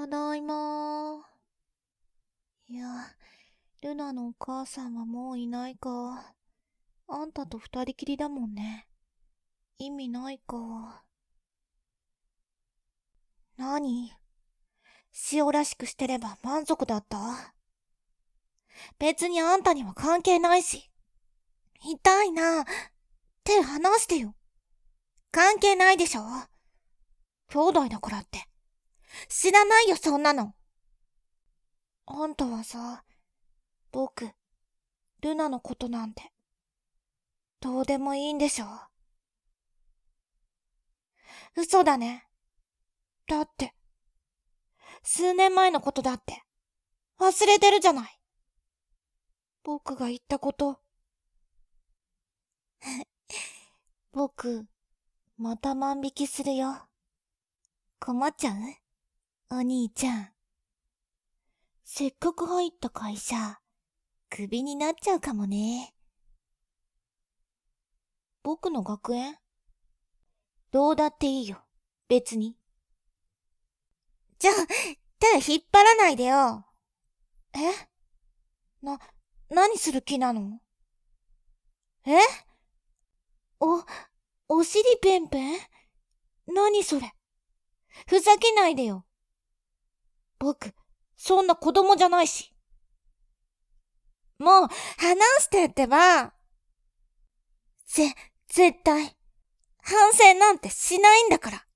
ただいま。いや、ルナのお母さんはもういないか。あんたと二人きりだもんね。意味ないか。何？塩らしくしてれば満足だった？別にあんたには関係ないし。痛いな。手離してよ。関係ないでしょ。兄弟だからって。知らないよ、そんなの。あんたはさ、僕、ルナのことなんて、どうでもいいんでしょ。嘘だね。だって、数年前のことだって、忘れてるじゃない。僕が言ったこと。僕、また万引きするよ。困っちゃう？お兄ちゃん。せっかく入った会社、クビになっちゃうかもね。僕の学園？どうだっていいよ。別に。じゃあ、手引っ張らないでよ。え？何する気なの？え？お、お尻ペンペン？何それ？ふざけないでよ。僕、そんな子供じゃないし。もう、話してってば。絶対、反省なんてしないんだから。